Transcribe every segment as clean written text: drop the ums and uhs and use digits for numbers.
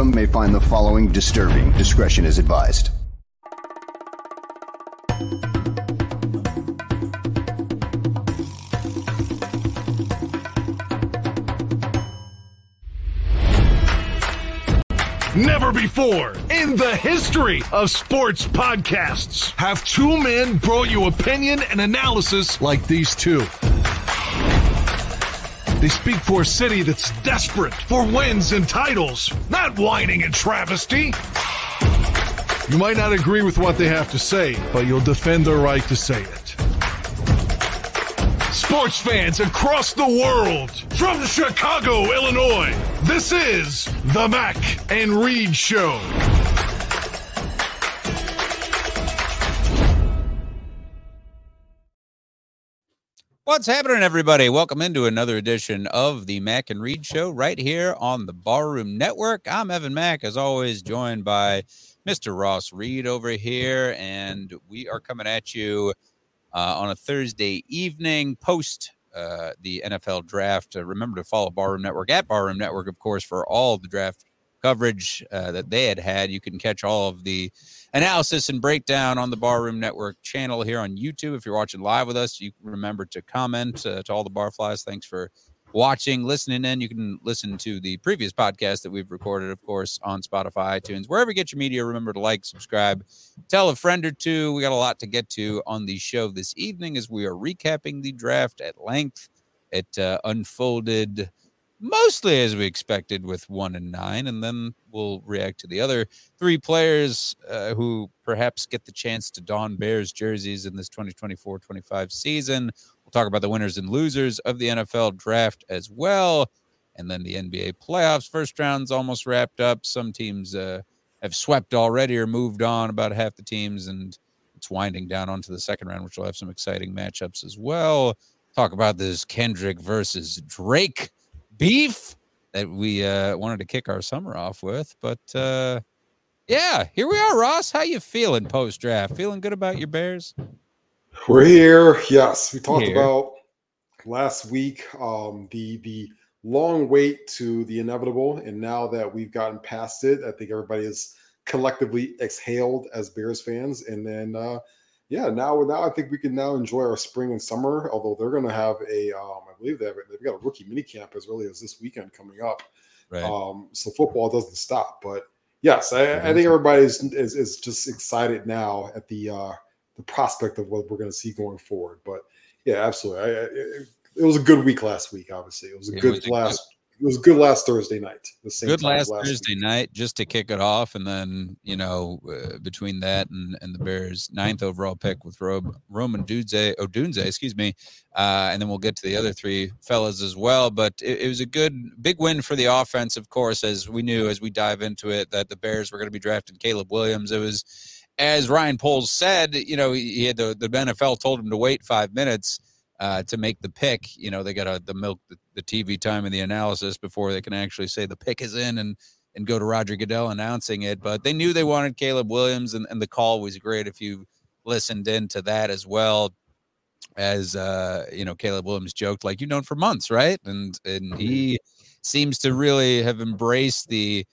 Some may find the following disturbing. Discretion is advised. Never before in the history of sports podcasts have two men brought you opinion and analysis like these two. They speak for a city that's desperate for wins and titles, not whining and travesty. You might not agree with what they have to say, but you'll defend their right to say it. Sports fans across the world, from Chicago, Illinois, this is the Mac and Reed Show. What's happening, everybody? Welcome into another edition of the Mac and Reed Show right here on the Barroom Network. I'm Evan Mack, as always, joined by Mr. Ross Reed over here, and we are coming at you on a Thursday evening post the NFL draft. Remember to follow Barroom Network at Barroom Network, of course, for all the draft coverage that they had. You can catch all of the analysis and breakdown on the Barroom Network channel here on YouTube. If you're watching live with us, you remember to comment to all the Barflies. Thanks for watching, listening in. You can listen to the previous podcast that we've recorded, of course, on Spotify, iTunes, wherever you get your media. Remember to like, subscribe, tell a friend or two. We got a lot to get to on the show this evening as we are recapping the draft at length. It unfolded mostly as we expected with 1 and 9, and then we'll react to the other three players who perhaps get the chance to don Bears jerseys in this 2024-25 season. We'll talk about the winners and losers of the NFL draft as well, and then the NBA playoffs. First round's almost wrapped up. Some teams have swept already or moved on, about half the teams, and it's winding down onto the second round, which will have some exciting matchups as well. Talk about this Kendrick versus Drake beef that we wanted to kick our summer off with. But, yeah, here we are, Ross. How you feeling post-draft? Feeling good about your Bears? We're here. Yes, we talked about last week the long wait to the inevitable, and now that we've gotten past it, I think everybody is collectively exhaled as Bears fans. And then, now I think we can now enjoy our spring and summer. Although they're going to have I believe they've got a rookie mini camp as early as this weekend coming up. Right. So football doesn't stop. But yes, I think everybody is just excited now at the prospect of what we're going to see going forward. But yeah, absolutely. It was a good week last week. Obviously, it was a good last Thursday night. Thursday night, just to kick it off, and then between that and the Bears' 9th overall pick with Roman Odunze, excuse me, and then we'll get to the other three fellas as well. But it was a big win for the offense, of course, as we knew as we dive into it that the Bears were going to be drafting Caleb Williams. It was, as Ryan Poles said, he had the NFL told him to wait 5 minutes to make the pick. They got to milk the TV time and the analysis before they can actually say the pick is in and go to Roger Goodell announcing it. But they knew they wanted Caleb Williams, and the call was great if you listened into that as well. As Caleb Williams joked, like, you've known for months, right? And he seems to really have embraced the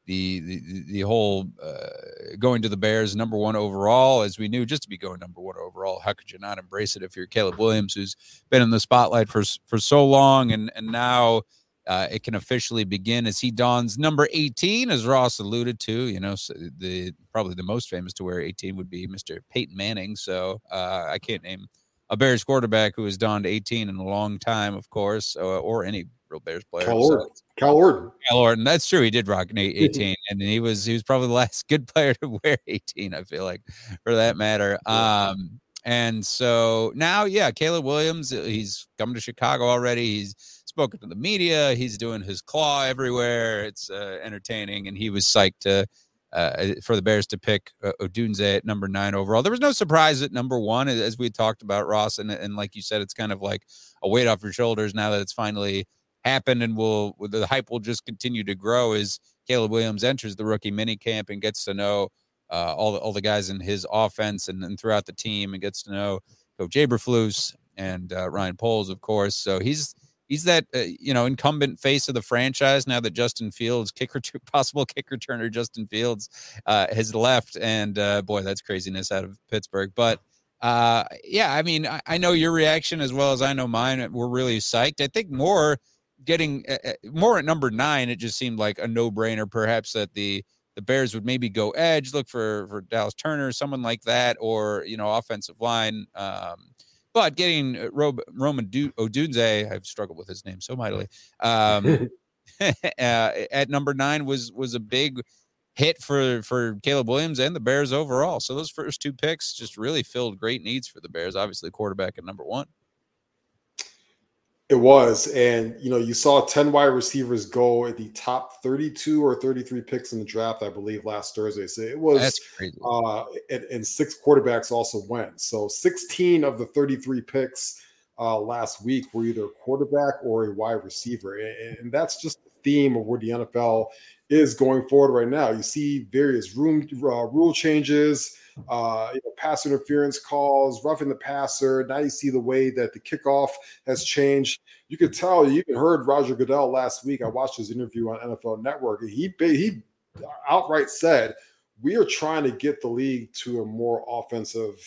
whole going to the Bears number 1 overall, as we knew, just to be going number 1 overall. How could you not embrace it if you're Caleb Williams, who's been in the spotlight for so long, and now it can officially begin as he dons number 18, as Ross alluded to. Probably the most famous to wear 18 would be Mr. Peyton Manning. So I can't name a Bears quarterback who has donned 18 in a long time, of course, or any real Bears player. Cal Orton. That's true. He did rock an 18, and he was probably the last good player to wear 18, I feel like, for that matter. And so now, Caleb Williams, he's coming to Chicago already. He's spoken to the media. He's doing his claw everywhere. It's entertaining, and he was psyched for the Bears to pick Odunze at number 9 overall. There was no surprise at number 1, as we talked about, Ross, and like you said, it's kind of like a weight off your shoulders now that it's finally happened, and the hype will just continue to grow as Caleb Williams enters the rookie mini camp and gets to know all the guys in his offense and throughout the team, and gets to know Coach Eberflus and Ryan Poles, of course. So he's he's that incumbent face of the franchise now that Justin Fields, possible kick returner Justin Fields, has left, and boy, that's craziness out of Pittsburgh. But yeah, I mean, I know your reaction as well as I know mine. We're really psyched. I think getting more at number 9, it just seemed like a no-brainer, perhaps, that the Bears would maybe go edge, look for Dallas Turner, someone like that, or offensive line. But getting Roman Odunze, I've struggled with his name so mightily, at number 9 was a big hit for Caleb Williams and the Bears overall. So those first 2 picks just really filled great needs for the Bears. Obviously, quarterback at number 1. It was, and you saw 10 wide receivers go at the top 32 or 33 picks in the draft, I believe, last Thursday. So it was, that's crazy. And 6 quarterbacks also went. So 16 of the 33 picks last week were either a quarterback or a wide receiver, and that's just the theme of where the NFL is going forward right now. You see various rule changes. Pass interference calls, roughing the passer. Now you see the way that the kickoff has changed. You could tell. You even heard Roger Goodell last week. I watched his interview on NFL Network, and he outright said, "We are trying to get the league to a more offensive,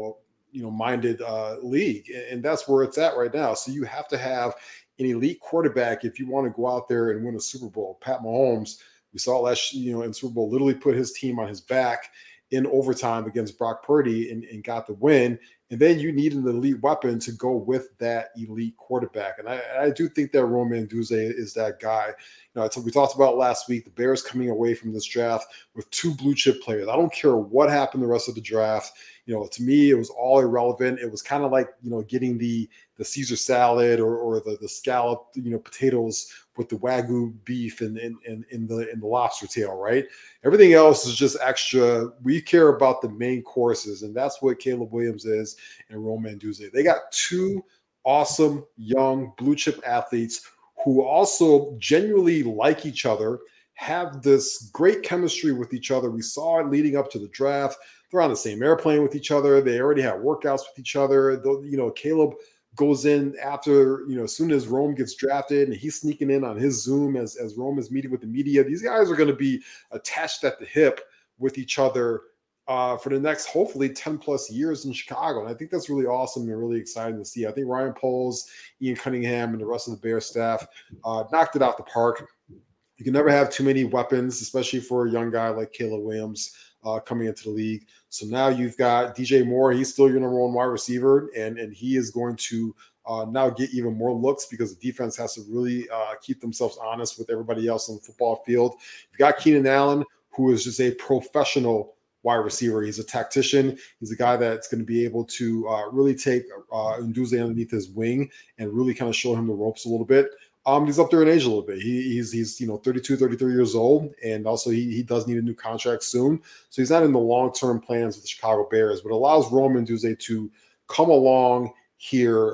minded league," and that's where it's at right now. So you have to have an elite quarterback if you want to go out there and win a Super Bowl. Pat Mahomes, we saw last in Super Bowl, literally put his team on his back in overtime against Brock Purdy and got the win. And then you need an elite weapon to go with that elite quarterback. And I do think that Roman Odunze is that guy. We talked about last week, the Bears coming away from this draft with 2 blue chip players. I don't care what happened the rest of the draft. To me, it was all irrelevant. It was kind of like, getting the Caesar salad or the scallop, potatoes with the Wagyu beef and the lobster tail, right? Everything else is just extra. We care about the main courses, and that's what Caleb Williams is and Roman Odunze. They got 2 awesome young blue chip athletes who also genuinely like each other, have this great chemistry with each other. We saw it leading up to the draft. They're on the same airplane with each other. They already have workouts with each other. Caleb goes in after, as soon as Rome gets drafted, and he's sneaking in on his Zoom as Rome is meeting with the media. These guys are going to be attached at the hip with each other for the next, hopefully, 10 plus years in Chicago. And I think that's really awesome and really exciting to see. I think Ryan Poles, Ian Cunningham, and the rest of the Bears staff knocked it out the park. You can never have too many weapons, especially for a young guy like Caleb Williams coming into the league. So now you've got DJ Moore. He's still your number 1 wide receiver, and he is going to now get even more looks because the defense has to really keep themselves honest with everybody else on the football field. You've got Keenan Allen, who is just a professional wide receiver. He's a tactician. He's a guy that's going to be able to really take Odunze underneath his wing and really kind of show him the ropes a little bit. He's up there in age a little bit. He's 32, 33 years old, and also he does need a new contract soon. So he's not in the long-term plans with the Chicago Bears, but allows Roman Odunze to come along here,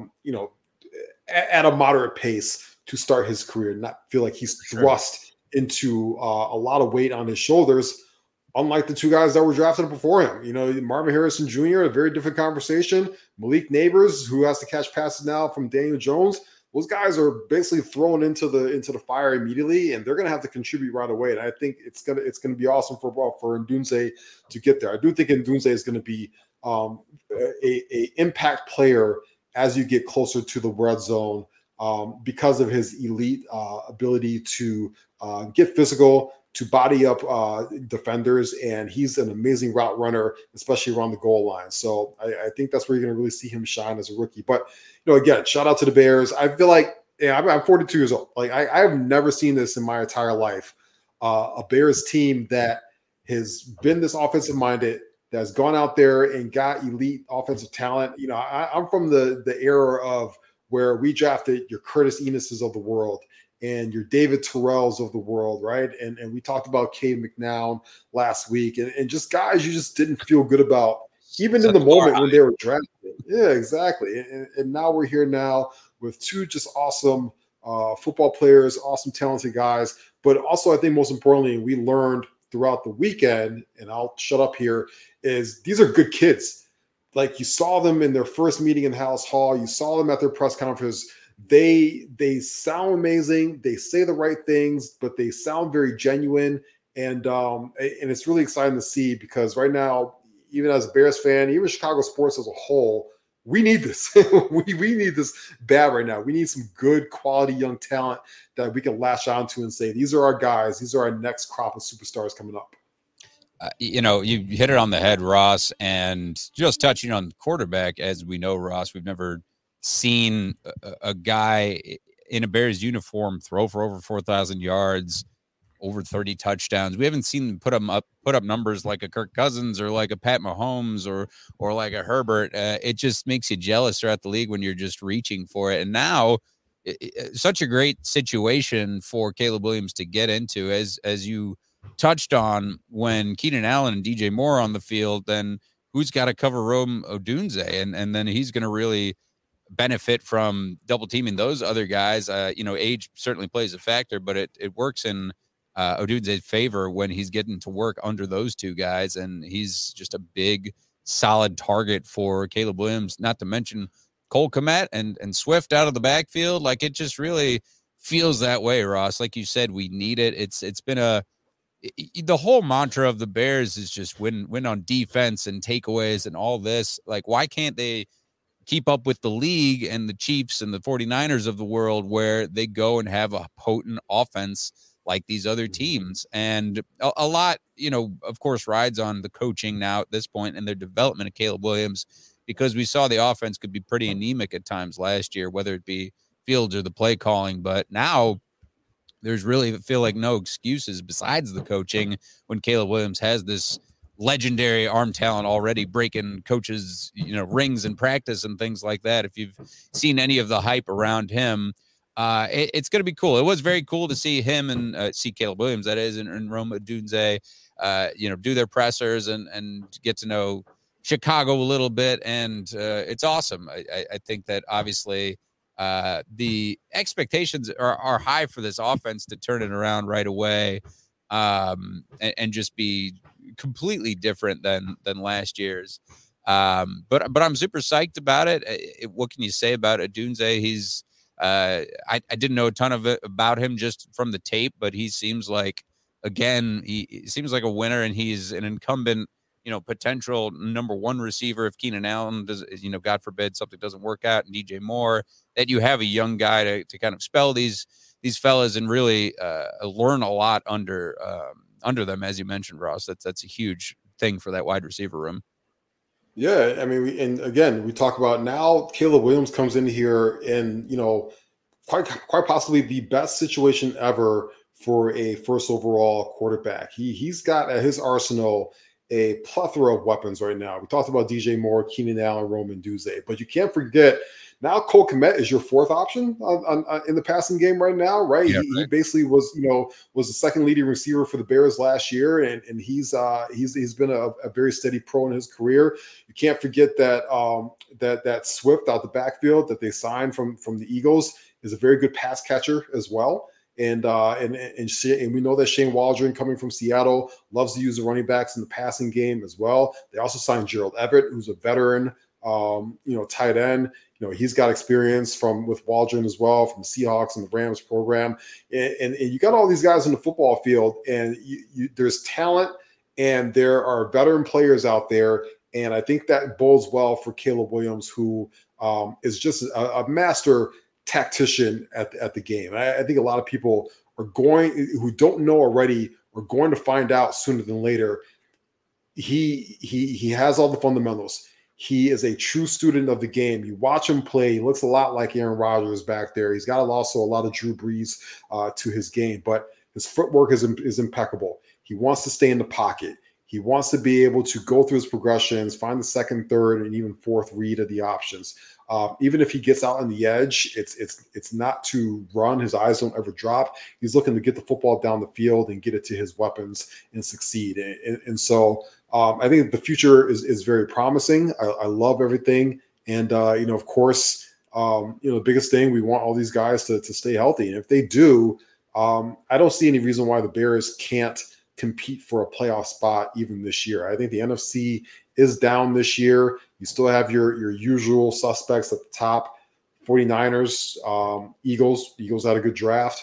at a moderate pace to start his career, not feel like he's thrust into a lot of weight on his shoulders. Unlike the 2 guys that were drafted before him, Marvin Harrison Jr., a very different conversation. Malik Neighbors, who has to catch passes now from Daniel Jones. Those guys are basically thrown into the fire immediately, and they're going to have to contribute right away. And I think it's gonna be awesome for Odunze to get there. I do think Odunze is going to be a impact player as you get closer to the red zone because of his elite ability to get physical, to body up defenders, and he's an amazing route runner, especially around the goal line. So I think that's where you're going to really see him shine as a rookie. But again, shout out to the Bears. I feel like I'm 42 years old. Like I have never seen this in my entire life. A Bears team that has been this offensive minded, that's gone out there and got elite offensive talent. I'm from the era of where we drafted your Curtis Enuses of the world and your David Terrells of the world, right? And we talked about Cade McNown last week, and just guys you just didn't feel good about, even in the moment when they were drafted. Yeah, exactly. And now we're here now with 2 just awesome football players, awesome talented guys. But also, I think most importantly, we learned throughout the weekend, and I'll shut up here, is these are good kids. Like, you saw them in their first meeting in House Hall. You saw them at their press conference. they sound amazing. They say the right things, but they sound very genuine. And it's really exciting to see, because right now, even as a Bears fan, even Chicago sports as a whole, we need this. we need this bad right now. We need some good quality young talent that we can latch onto and say, these are our guys. These are our next crop of superstars coming up. You hit it on the head, Ross, and just touching on the quarterback, as we know, Ross, we've never seen a guy in a Bears uniform throw for over 4,000 yards, over 30 touchdowns. We haven't seen them put up numbers like a Kirk Cousins or like a Pat Mahomes or like a Herbert. It just makes you jealous throughout the league when you're just reaching for it. And now, such a great situation for Caleb Williams to get into, as you touched on, when Keenan Allen and DJ Moore are on the field, then who's got to cover Rome Odunze? And then he's going to really benefit from double teaming those other guys. Age certainly plays a factor, but it works in Odunze's favor when he's getting to work under those two guys, and he's just a big, solid target for Caleb Williams, not to mention Cole Kmet and Swift out of the backfield. Like, it just really feels that way, Ross. Like you said, we need it. It's been the whole mantra of the Bears is just win on defense and takeaways and all this. Like, why can't they keep up with the league and the Chiefs and the 49ers of the world, where they go and have a potent offense like these other teams? And a lot, of course, rides on the coaching now at this point and their development of Caleb Williams, because we saw the offense could be pretty anemic at times last year, whether it be Fields or the play calling. But now there's really, feel like, no excuses besides the coaching when Caleb Williams has this legendary arm talent already breaking coaches, rings in practice and things like that. If you've seen any of the hype around him, it's going to be cool. It was very cool to see him and see Caleb Williams, that is, and Rome Odunze, do their pressers and get to know Chicago a little bit. And it's awesome. I think that obviously the expectations are high for this offense to turn it around right away, and just be completely different than last year's. But I'm super psyched about it. What can you say about Odunze? He's I didn't know a ton of it about him just from the tape, but he seems like, again, he seems like a winner, and he's an incumbent, potential number one receiver if Keenan Allen does, God forbid something doesn't work out, and DJ Moore, that you have a young guy to kind of spell these fellas and really learn a lot under them, as you mentioned, Ross. That's a huge thing for that wide receiver room. Yeah, I mean, and again, we talk about now Caleb Williams comes in here in, quite possibly the best situation ever for a first overall quarterback. He's got at his arsenal a plethora of weapons right now. We talked about DJ Moore, Keenan Allen, Rome Odunze, but you can't forget now Cole Kmet is your fourth option in the passing game right now, right? Yeah, he basically was the second leading receiver for the Bears last year, and he's been a very steady pro in his career. You can't forget that that Swift out the backfield that they signed from the Eagles is a very good pass catcher as well. And we know that Shane Waldron, coming from Seattle, loves to use the running backs in the passing game as well. They also signed Gerald Everett, who's a veteran, tight end. He's got experience with Waldron as well, from the Seahawks and the Rams program. And you got all these guys in the football field, and there's talent, and there are veteran players out there. And I think that bodes well for Caleb Williams, who is just a master tactician at the game. I think a lot of people who don't know already are going to find out sooner than later. He has all the fundamentals. He is a true student of the game. You watch him play, he looks a lot like Aaron Rodgers back there. He's got also a lot of Drew Brees to his game, but his footwork is impeccable. He wants to stay in the pocket. He wants to be able to go through his progressions, find the second, third, and even fourth read of the options. Even if he gets out on the edge, it's not to run. His eyes don't ever drop. He's looking to get the football down the field and get it to his weapons and succeed. And so I think the future is very promising. I love everything. And, of course, the biggest thing, we want all these guys to stay healthy. And if they do, I don't see any reason why the Bears can't compete for a playoff spot even this year. I think the NFC is down this year. You still have your usual suspects at the top. 49ers, Eagles had a good draft.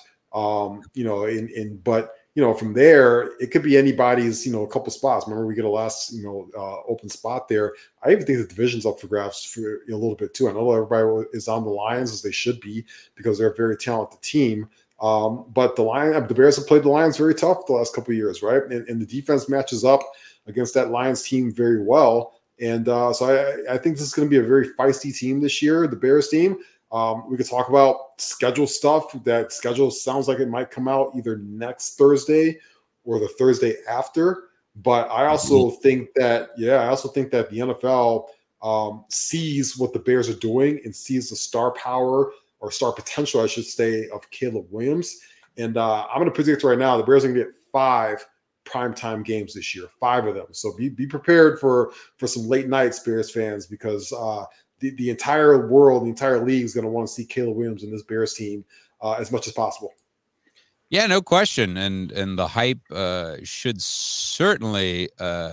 But from there, it could be anybody's, a couple spots. Remember, we get a last, open spot there. I even think the division's up for grabs for a little bit too. I know everybody is on the Lions, as they should be, because they're a very talented team. But the Bears have played the Lions very tough the last couple of years, right? And the defense matches up against that Lions team very well. And so I think this is going to be a very feisty team this year, the Bears team. We could talk about schedule stuff. That schedule sounds like it might come out either next Thursday or the Thursday after. But I also think that the NFL sees what the Bears are doing and sees the star power or star potential, I should say, of Caleb Williams. And I'm going to predict right now the Bears are going to get 5 primetime games this year, 5 of them. So be prepared for some late nights, Bears fans, because the entire world, the entire league is going to want to see Caleb Williams in this Bears team as much as possible. Yeah, no question. And the hype should certainly,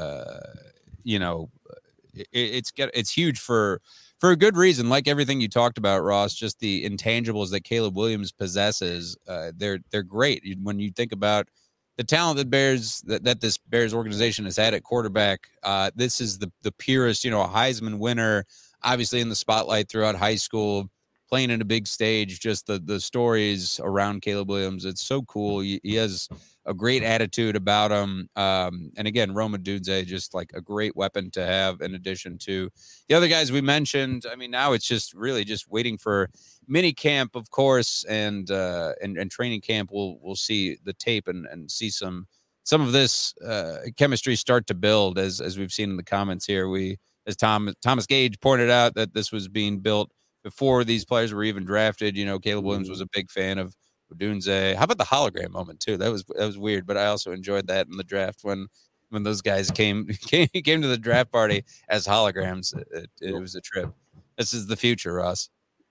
it's huge for a good reason. Like everything you talked about, Ross, just the intangibles that Caleb Williams possesses, they're great. When you think about the talent that this Bears organization has had at quarterback, this is the purest, a Heisman winner, obviously in the spotlight throughout high school, playing in a big stage, just the stories around Caleb Williams. It's so cool. He has a great attitude about him. And again, Rome Odunze, just like a great weapon to have in addition to the other guys we mentioned. I mean, now it's just really just waiting for mini camp, of course, and training camp. We'll see the tape and see some of this chemistry start to build as we've seen in the comments here. As Thomas Gage pointed out, that this was being built before these players were even drafted. Caleb Williams was a big fan of Odunze. How about the hologram moment too? That was weird, but I also enjoyed that in the draft when those guys came to the draft party as holograms. It was a trip. This is the future, Ross.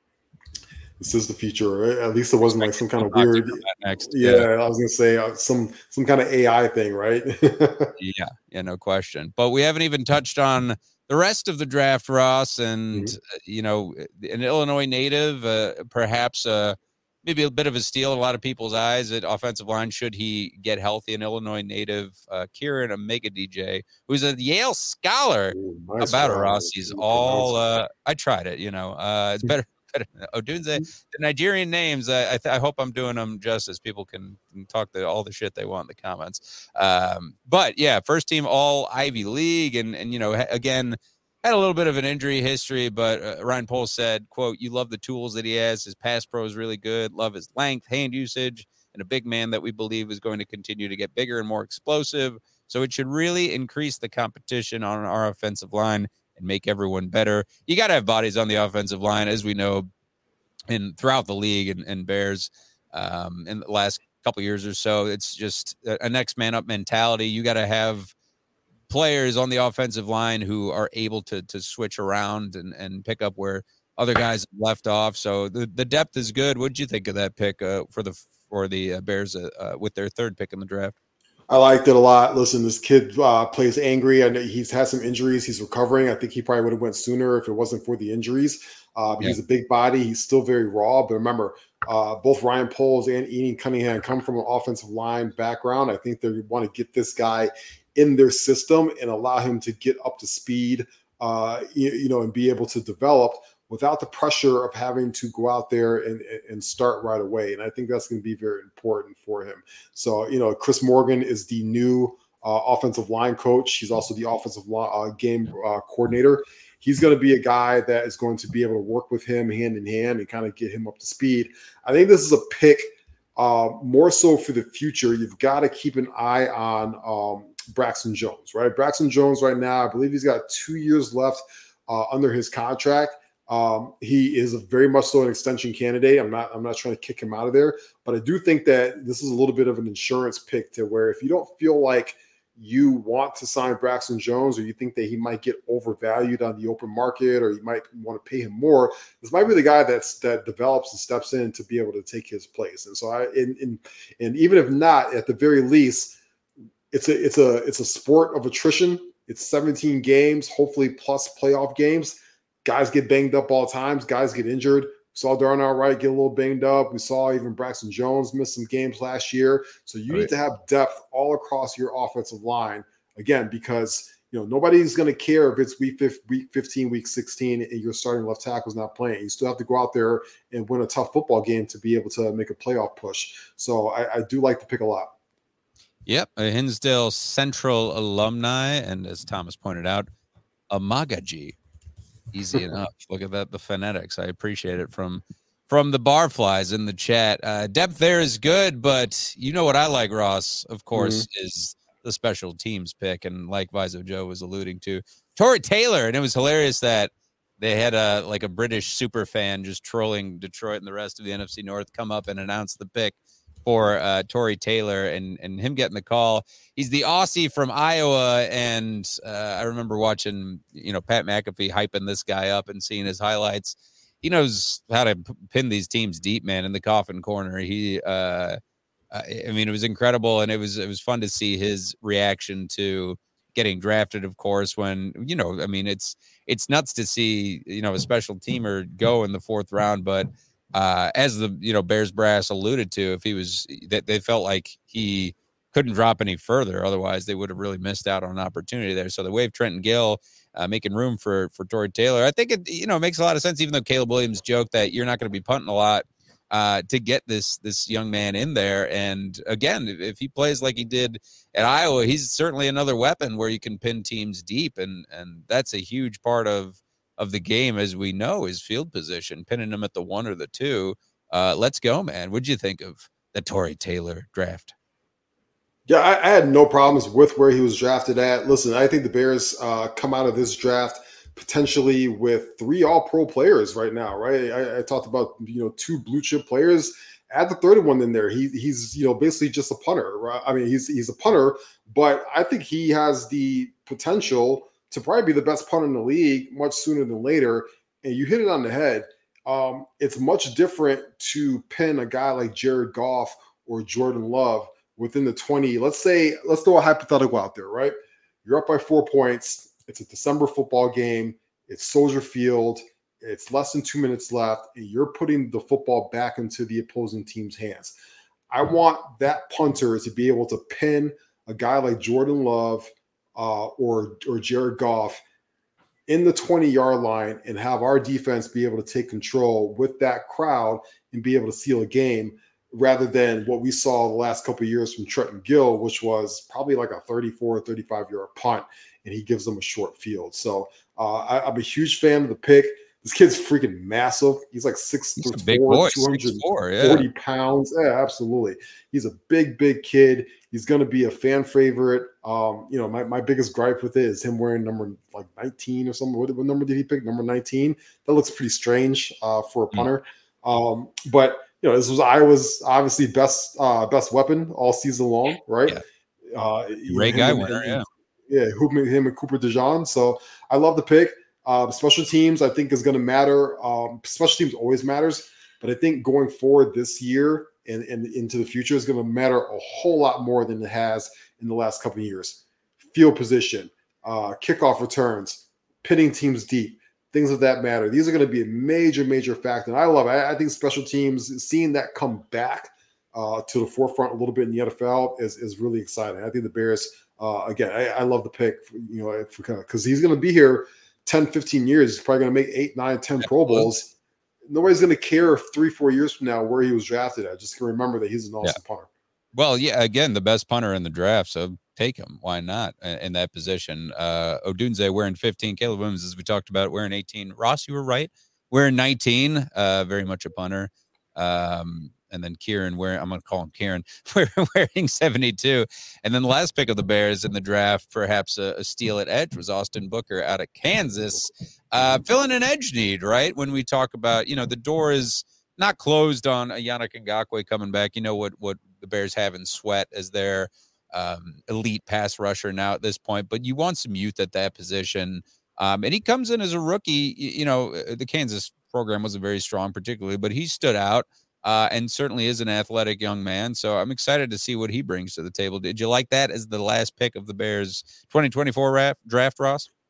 This is the future, right? At least it wasn't like some kind of weird. Next. Yeah, I was gonna say some kind of AI thing, right? Yeah, no question. But we haven't even touched on the rest of the draft, Ross, and an Illinois native, perhaps maybe a bit of a steal in a lot of people's eyes at offensive line should he get healthy. An Illinois native, Kieran Omega-DJ, who's a Yale scholar. Nice about it, Ross. He's all I tried it. It's better. Odunze, the Nigerian names, I hope I'm doing them justice. People can talk all the shit they want in the comments. But yeah, first team all Ivy League, and again, had a little bit of an injury history, but Ryan Poles said, quote, "You love the tools that he has. His pass pro is really good. Love his length, hand usage, and a big man that we believe is going to continue to get bigger and more explosive. So it should really increase the competition on our offensive line and make everyone better." You got to have bodies on the offensive line, as we know, throughout the league and Bears in the last couple of years or so. It's just a next man up mentality. You got to have players on the offensive line who are able to switch around and pick up where other guys left off. So the depth is good. What did you think of that pick for the Bears with their third pick in the draft? I liked it a lot. Listen, this kid plays angry. I know he's had some injuries. He's recovering. I think he probably would have went sooner if it wasn't for the injuries. He's a big body. He's still very raw. But remember, both Ryan Poles and Ian Cunningham come from an offensive line background. I think they want to get this guy in their system and allow him to get up to speed, and be able to develop without the pressure of having to go out there and start right away. And I think that's going to be very important for him. So, Chris Morgan is the new offensive line coach. He's also the offensive game coordinator. He's going to be a guy that is going to be able to work with him hand in hand and kind of get him up to speed. I think this is a pick more so for the future. You've got to keep an eye on Braxton Jones, right? Braxton Jones right now, I believe he's got 2 years left under his contract. He is very much so an extension candidate. I'm not trying to kick him out of there, but I do think that this is a little bit of an insurance pick to where if you don't feel like you want to sign Braxton Jones, or you think that he might get overvalued on the open market, or you might want to pay him more, this might be the guy that develops and steps in to be able to take his place. And so and even if not, at the very least, it's a sport of attrition. It's 17 games, hopefully plus playoff games. Guys get banged up all times. Guys get injured. saw Darnell Wright get a little banged up. We saw even Braxton Jones miss some games last year. So you need to have depth all across your offensive line, again, because nobody's going to care if it's week 15, week 16, and your starting left tackle's not playing. You still have to go out there and win a tough football game to be able to make a playoff push. So I do like the pick a lot. Yep, a Hinsdale Central alumni, and as Thomas pointed out, a Magaji. Easy enough. Look at that, the phonetics. I appreciate it from the Barflies in the chat. Depth there is good, but you know what I like, Ross, of course, is the special teams pick, and like Viso Joe was alluding to, Tory Taylor, and it was hilarious that they had a British super fan just trolling Detroit and the rest of the NFC North come up and announce the pick for Tory Taylor and him getting the call. He's the Aussie from Iowa, and I remember watching Pat McAfee hyping this guy up and seeing his highlights. He knows how to pin these teams deep, man, in the coffin corner. He it was incredible, and it was fun to see his reaction to getting drafted, of course, when, it's nuts to see, a special teamer go in the 4th round. But as the, Bears brass alluded to, if he was, that they felt like he couldn't drop any further. Otherwise, they would have really missed out on an opportunity there. So the wave Trenton Gill, making room for Tory Taylor. I think it, makes a lot of sense, even though Caleb Williams joked that you're not going to be punting a lot, to get this young man in there. And again, if he plays like he did at Iowa, he's certainly another weapon where you can pin teams deep. And that's a huge part of the game, as we know, is field position, pinning them at the 1 or the 2. Let's go, man. What'd you think of the Tory Taylor draft? Yeah, I had no problems with where he was drafted at. Listen, I think the Bears come out of this draft potentially with 3 all-pro players right now, right? I talked about, 2 blue-chip players. Add the third one in there. He's basically just a punter, right? I mean, he's a punter, but I think he has the potential to probably be the best punter in the league much sooner than later. And you hit it on the head. It's much different to pin a guy like Jared Goff or Jordan Love within the 20. Let's throw a hypothetical out there, right? You're up by 4 points. It's a December football game. It's Soldier Field. It's less than 2 minutes left, and you're putting the football back into the opposing team's hands. I want that punter to be able to pin a guy like Jordan Love or Jared Goff in the 20-yard line and have our defense be able to take control with that crowd and be able to seal a game, rather than what we saw the last couple of years from Trenton Gill, which was probably like a 34 or 35-yard punt, and he gives them a short field. So I'm a huge fan of the pick. This kid's freaking massive. He's like 6'4", 240 pounds. Yeah, absolutely. He's a big, big kid. He's going to be a fan favorite. My biggest gripe with it is him wearing number like 19 or something. What number did he pick? Number 19. That looks pretty strange for a punter. But this was Iowa's obviously best weapon all season long, right? Yeah. Great guy winner, yeah. Him and Cooper DeJean. So I love the pick. Special teams, I think, is going to matter. Special teams always matters, but I think going forward this year and into the future is going to matter a whole lot more than it has in the last couple of years. Field position, kickoff returns, pitting teams deep, things of that matter. These are going to be a major, major factor. And I love it. I think special teams, seeing that come back to the forefront a little bit in the NFL is really exciting. I think the Bears, again, I love the pick, because he's going to be here 10, 15 years. He's probably going to make 8, 9, 10 Pro Bowls. Nobody's going to care if 3-4 years from now where he was drafted at. Just can remember that he's an awesome punter. Well, yeah, again, the best punter in the draft, so take him. Why not in that position? Odunze wearing 15. Caleb Williams, as we talked about, wearing 18. Ross, you were right. Wearing 19. Very much a punter. And then Kieran I'm going to call him Kieran, wearing 72. And then the last pick of the Bears in the draft, perhaps a steal at edge, was Austin Booker out of Kansas, filling an edge need, right? When we talk about, the door is not closed on a Yannick Ngakoue coming back. You know what the Bears have in Sweat as their elite pass rusher now at this point, but you want some youth at that position. And he comes in as a rookie. The Kansas program wasn't very strong particularly, but he stood out. And certainly is an athletic young man. So I'm excited to see what he brings to the table. Did you like that as the last pick of the Bears 2024 draft, Ross?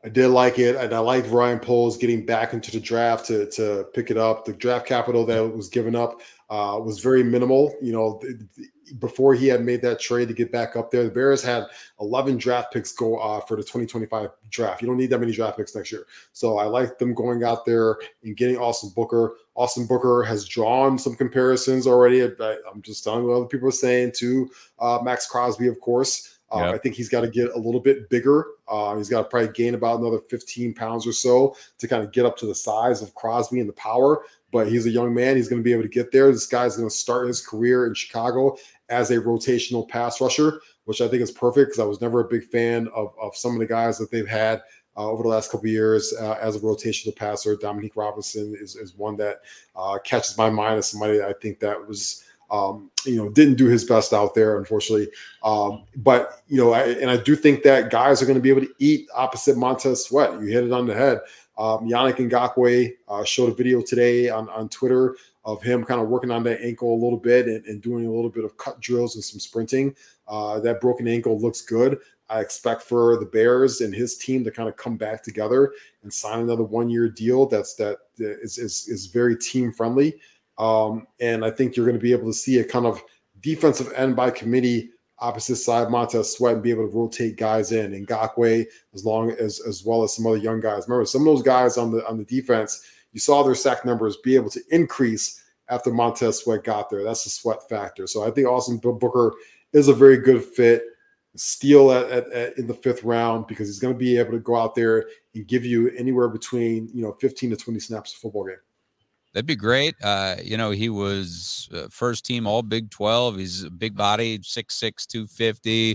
I did like it, and I liked Ryan Poles getting back into the draft to pick it up. The draft capital that was given up was very minimal. Before he had made that trade to get back up there, the Bears had 11 draft picks go for the 2025 draft. You don't need that many draft picks next year. So I like them going out there and getting Austin Booker. Austin Booker has drawn some comparisons already. I'm just telling you what other people are saying to Max Crosby, of course. I think he's got to get a little bit bigger. He's got to probably gain about another 15 pounds or so to kind of get up to the size of Crosby and the power. But he's a young man. He's going to be able to get there. This guy's going to start his career in Chicago as a rotational pass rusher, which I think is perfect because I was never a big fan of some of the guys that they've had over the last couple of years as a rotational passer. Dominique Robinson is one that catches my mind as somebody that I think that was didn't do his best out there, unfortunately. But I do think that guys are going to be able to eat opposite Montez Sweat. You hit it on the head. Yannick Ngakoue showed a video today on Twitter of him kind of working on that ankle a little bit and doing a little bit of cut drills and some sprinting. That broken ankle looks good. I expect for the Bears and his team to kind of come back together and sign another 1-year deal that is very team friendly. And I think you're going to be able to see a kind of defensive end by committee opposite side Montez Sweat and be able to rotate guys in Ngakoue as well as some other young guys. Remember, some of those guys on the defense, you saw their sack numbers be able to increase after Montez Sweat got there. That's the Sweat factor. So I think Austin Booker is a very good fit. Steal in the 5th round because he's going to be able to go out there and give you anywhere between 15 to 20 snaps a football game. That'd be great. He was first team all Big 12. He's a big body, 6'6", 250.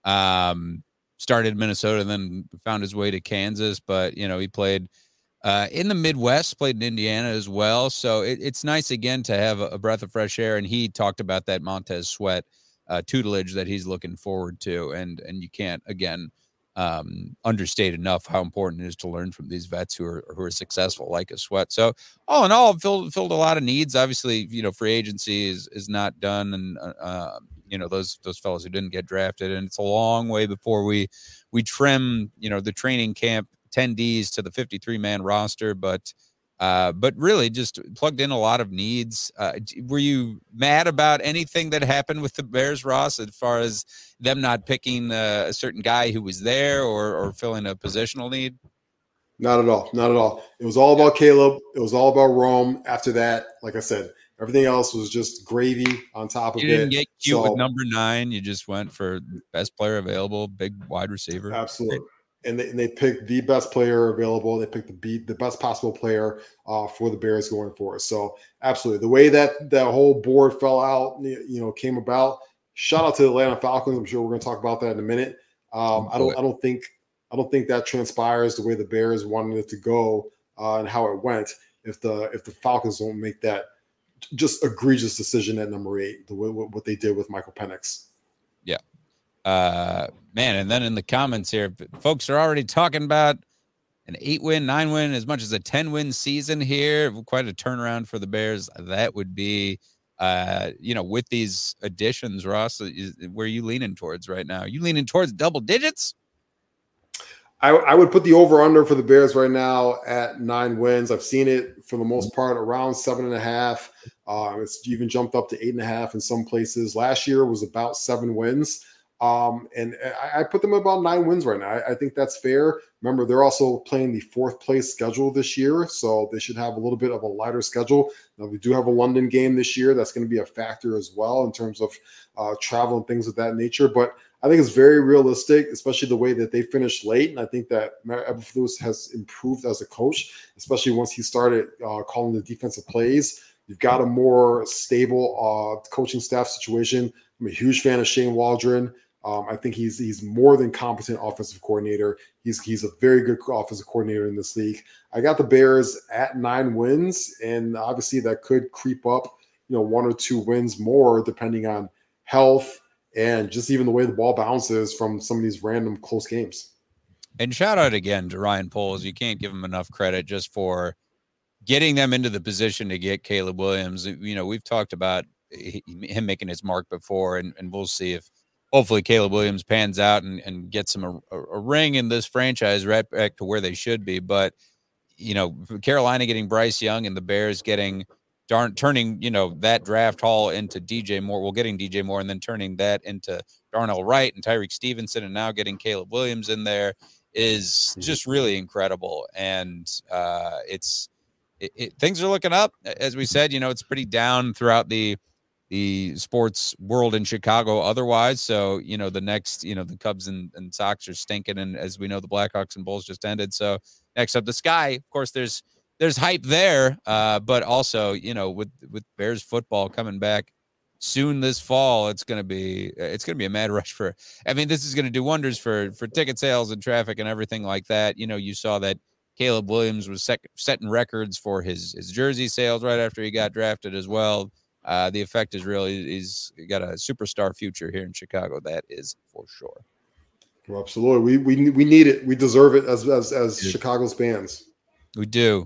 Started Minnesota, then found his way to Kansas. But, he played in the Midwest, played in Indiana as well. So it's nice, again, to have a breath of fresh air. And he talked about that Montez Sweat tutelage that he's looking forward to. And you can't, again, understate enough how important it is to learn from these vets who are successful like a Sweat. So all in all, filled a lot of needs. Obviously, free agency is not done, and those fellows who didn't get drafted, and it's a long way before we trim the training camp attendees to the 53-man roster, but really just plugged in a lot of needs. Were you mad about anything that happened with the Bears, Ross, as far as them not picking a certain guy who was there or filling a positional need? Not at all. Not at all. It was all about Caleb. It was all about Rome. After that, like I said, everything else was just gravy on top of it. You didn't get cute with number 9. You just went for best player available, big wide receiver. Absolutely. And they picked the best player available. They picked the best possible player for the Bears going forward. So absolutely, the way that whole board fell out, came about. Shout out to the Atlanta Falcons. I'm sure we're going to talk about that in a minute. I don't think that transpires the way the Bears wanted it to go and how it went. If the Falcons don't make that just egregious decision at number 8, what they did with Michael Penix. Yeah. Man, and then in the comments here, folks are already talking about an 8-win, 9-win, as much as a 10-win season here. Quite a turnaround for the Bears. That would be, with these additions, Ross, where are you leaning towards right now? Are you leaning towards double digits? I would put the over-under for the Bears right now at 9 wins. I've seen it for the most part around 7.5. It's even jumped up to 8.5 in some places. Last year was about 7 wins. And I put them about 9 wins right now. I think that's fair. Remember, they're also playing the 4th place schedule this year, so they should have a little bit of a lighter schedule. Now, we do have a London game this year. That's going to be a factor as well in terms of travel and things of that nature. But I think it's very realistic, especially the way that they finished late. And I think that Matt Eberflus has improved as a coach, especially once he started calling the defensive plays. You've got a more stable coaching staff situation. I'm a huge fan of Shane Waldron. I think he's more than competent offensive coordinator. He's a very good offensive coordinator in this league. I got the Bears at 9 wins, and obviously that could creep up, 1 or 2 wins more depending on health and just even the way the ball bounces from some of these random close games. And shout out again to Ryan Poles. You can't give him enough credit just for getting them into the position to get Caleb Williams. We've talked about him making his mark before, and we'll see if hopefully Caleb Williams pans out and gets him a ring in this franchise right back to where they should be. But, Carolina getting Bryce Young and the Bears getting turning, that draft haul into DJ Moore. Well, getting DJ Moore and then turning that into Darnell Wright and Tyreek Stevenson and now getting Caleb Williams in there is just really incredible. And things are looking up. As we said, it's pretty down throughout the sports world in Chicago otherwise. So, the next, the Cubs and Sox are stinking. And as we know, the Blackhawks and Bulls just ended. So next up, the Sky, of course, there's hype there. But also, with Bears football coming back soon this fall, it's going to be a mad rush this is going to do wonders for ticket sales and traffic and everything like that. You saw that Caleb Williams was setting records for his jersey sales right after he got drafted as well. The effect is really, he's got a superstar future here in Chicago. That is for sure. Well, absolutely. We need it. We deserve it as Chicago's fans. We do,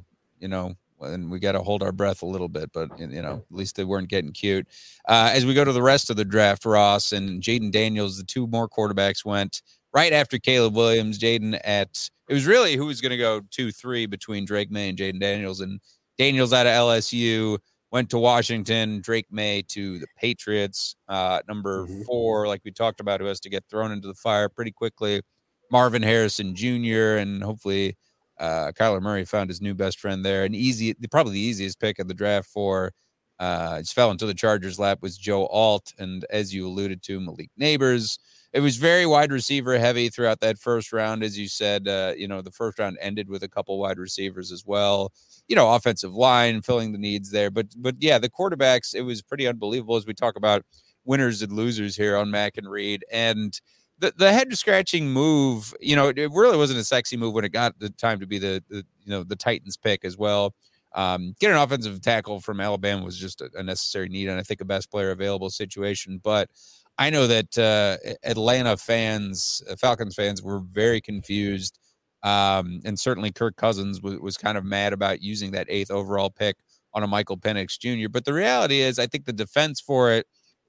and we got to hold our breath a little bit, but at least they weren't getting cute. As we go to the rest of the draft, Ross and Jaden Daniels, the two more quarterbacks went right after Caleb Williams. It was really who was going to go 2-3 between Drake May and Jaden Daniels, and Daniels out of LSU went to Washington. Drake May to the Patriots. Number 4, like we talked about, who has to get thrown into the fire pretty quickly. Marvin Harrison Jr. and hopefully Kyler Murray found his new best friend there. Probably the easiest pick of the draft for just fell into the Chargers' lap was Joe Alt, and as you alluded to, Malik Neighbors. It was very wide receiver heavy throughout that first round, as you said. The first round ended with a couple wide receivers as well. Offensive line filling the needs there, but yeah, the quarterbacks, it was pretty unbelievable as we talk about winners and losers here on Mac and Reed. And the head scratching move, it really wasn't a sexy move when it got the time to be the Titans pick as well. Get an offensive tackle from Alabama was just a necessary need, and I think a best player available situation. But I know that Atlanta fans, Falcons fans, were very confused. And certainly Kirk Cousins was kind of mad about using that 8th overall pick on a Michael Penix Jr. But the reality is, I think the defense for it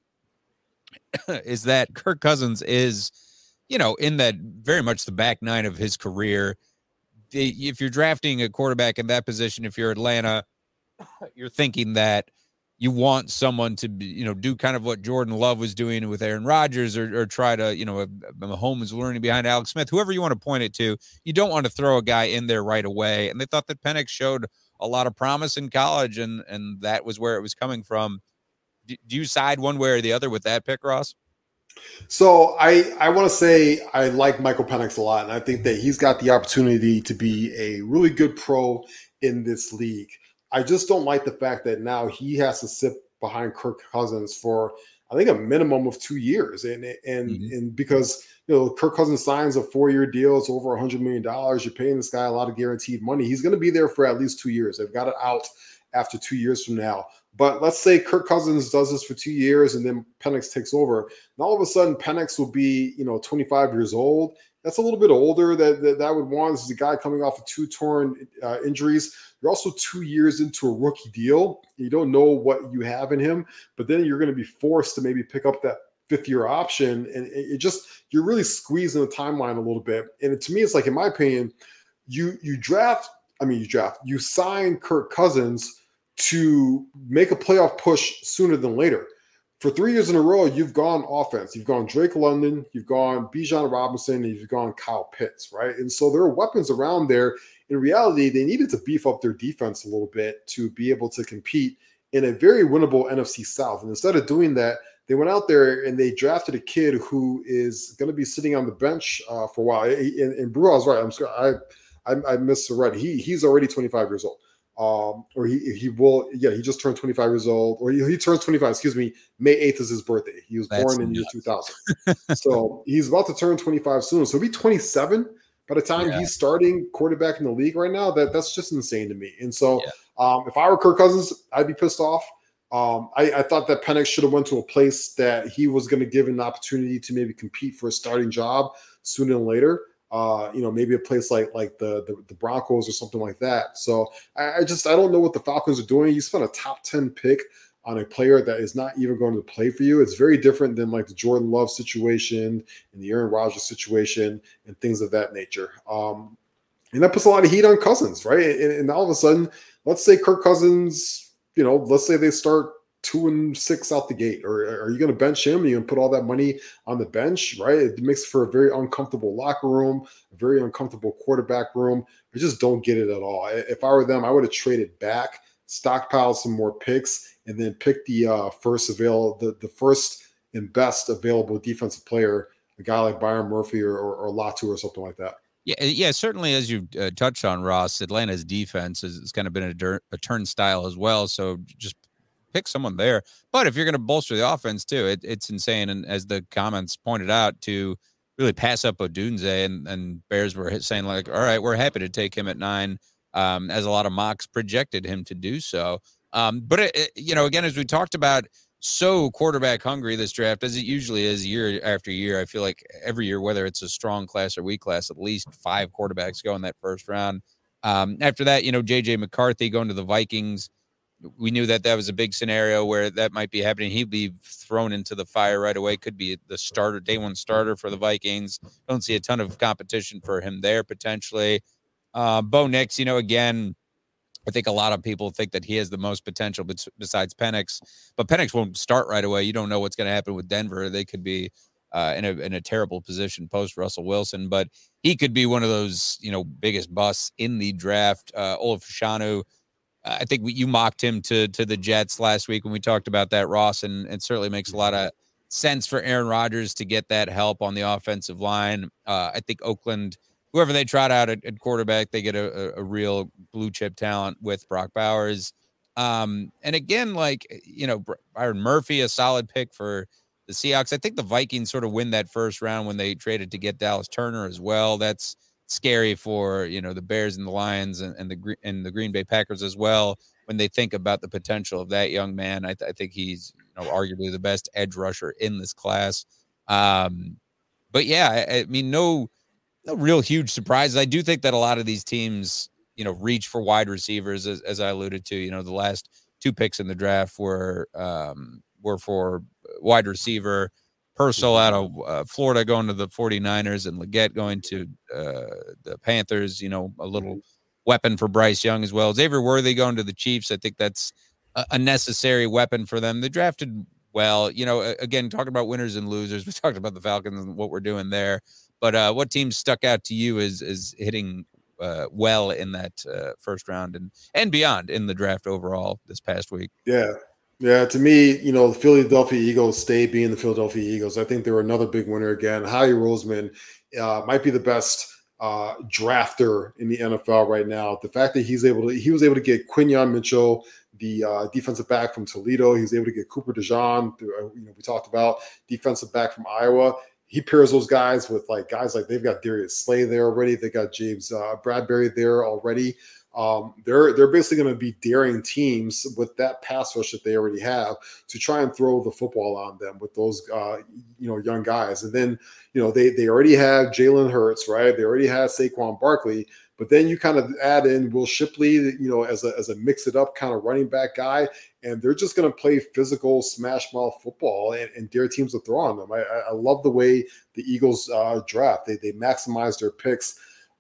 is that Kirk Cousins is, in that very much the back nine of his career. If you're drafting a quarterback in that position, if you're Atlanta, you're thinking that you want someone to be, do kind of what Jordan Love was doing with Aaron Rodgers, or try to, Mahomes learning behind Alex Smith, whoever you want to point it to. You don't want to throw a guy in there right away. And they thought that Penix showed a lot of promise in college, and that was where it was coming from. Do you side one way or the other with that pick, Ross? So I want to say I like Michael Penix a lot, and I think that he's got the opportunity to be a really good pro in this league. I just don't like the fact that now he has to sit behind Kirk Cousins for, I think, a minimum of 2 years. And because, Kirk Cousins signs a 4-year deal. It's over $100 million. You're paying this guy a lot of guaranteed money. He's going to be there for at least 2 years. They've got it out after 2 years from now. But let's say Kirk Cousins does this for 2 years and then Penix takes over. And all of a sudden, Penix will be, 25 years old. That's a little bit older that would want. This is a guy coming off of 2 torn injuries. You're also 2 years into a rookie deal. You don't know what you have in him, but then you're going to be forced to maybe pick up that 5th-year option. And you're really squeezing the timeline a little bit. And to me, it's like, in my opinion, you sign Kirk Cousins to make a playoff push sooner than later. For 3 years in a row, you've gone offense. You've gone Drake London, you've gone Bijan Robinson, and you've gone Kyle Pitts, right? And so there are weapons around there. In reality, they needed to beef up their defense a little bit to be able to compete in a very winnable NFC South. And instead of doing that, they went out there and they drafted a kid who is going to be sitting on the bench for a while. And Brewell's right. I'm sorry, I misread. He's already 25 years old. Or he will, he just turned 25 years old, or he turns 25, May 8th is his birthday. He was born in year 2000. So he's about to turn 25 soon. So he'll be 27 by the time he's starting quarterback in the league right now. That's just insane to me. And so if I were Kirk Cousins, I'd be pissed off. I thought that Penix should have went to a place that he was going to give an opportunity to maybe compete for a starting job sooner than later. Maybe a place like the Broncos or something like that. So I don't know what the Falcons are doing. You spent a top 10 pick on a player that is not even going to play for you. It's very different than like the Jordan Love situation and the Aaron Rodgers situation and things of that nature. And that puts a lot of heat on Cousins, right? And all of a sudden, let's say Kirk Cousins, let's say they start 2-6 out the gate, or are you going to bench him? Are you going to put all that money on the bench, right? It makes for a very uncomfortable locker room, a very uncomfortable quarterback room. I just don't get it at all. If I were them, I would have traded back, stockpiled some more picks, and then pick the first and best available defensive player, a guy like Byron Murphy or Latu or something like that. Yeah, certainly, as you touched on, Ross, Atlanta's defense has kind of been a turnstile as well. So just pick someone there. But if you're going to bolster the offense too, it's insane. And as the comments pointed out, to really pass up Odunze, and Bears were saying like, all right, we're happy to take him at 9, as a lot of mocks projected him to do so. But again, as we talked about, so quarterback hungry this draft, as it usually is year after year. I feel like every year, whether it's a strong class or weak class, at least 5 quarterbacks go in that first round. After that, JJ McCarthy going to the Vikings. We knew that was a big scenario where that might be happening. He'd be thrown into the fire right away. Could be the starter, day one starter for the Vikings. Don't see a ton of competition for him there potentially. Bo Nix, again, I think a lot of people think that he has the most potential besides Penix, but Penix won't start right away. You don't know what's going to happen with Denver. They could be in a terrible position post Russell Wilson, but he could be one of those, biggest busts in the draft. Olaf Fashanu, I think you mocked him to the Jets last week when we talked about that, Ross, and it certainly makes a lot of sense for Aaron Rodgers to get that help on the offensive line. I think Oakland, whoever they trot out at quarterback, they get a real blue chip talent with Brock Bowers. And again, Byron Murphy, a solid pick for the Seahawks. I think the Vikings sort of win that first round when they traded to get Dallas Turner as well. That's scary for, the Bears and the Lions and the Green Bay Packers as well, when they think about the potential of that young man. I think he's, arguably the best edge rusher in this class. But yeah, I mean, no real huge surprises. I do think that a lot of these teams, reach for wide receivers, as I alluded to. The last 2 picks in the draft were for wide receiver. Purcell out of Florida going to the 49ers, and Leggett going to the Panthers. A little weapon for Bryce Young as well. Xavier Worthy going to the Chiefs. I think that's a necessary weapon for them. They drafted well. Again, talking about winners and losers, we talked about the Falcons and what we're doing there. But what team stuck out to you is hitting well in that first round and beyond in the draft overall this past week? Yeah, to me, the Philadelphia Eagles stay being the Philadelphia Eagles. I think they're another big winner again. Howie Roseman might be the best drafter in the NFL right now. The fact that he was able to get Quinyon Mitchell, the defensive back from Toledo. He was able to get Cooper DeJean, we talked about defensive back from Iowa. He pairs those guys with guys like they've got Darius Slay there already. They got James Bradbury there already. They're basically going to be daring teams with that pass rush that they already have to try and throw the football on them with those young guys. And then they already have Jalen Hurts, right? They already have Saquon Barkley, but then you kind of add in Will Shipley, as a mix it up kind of running back guy, and they're just going to play physical smash mouth football and dare teams to throw on them. I love the way the Eagles draft. They maximize their picks.